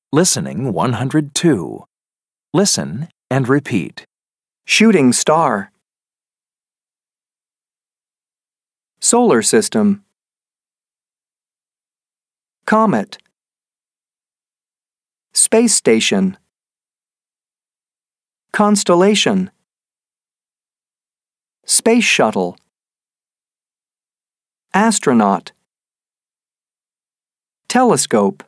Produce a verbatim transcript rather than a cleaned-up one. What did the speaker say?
Listening one hundred two. Listen and repeat. Shooting star. Solar system. Comet. Space station. Constellation. Space shuttle. Astronaut. Telescope.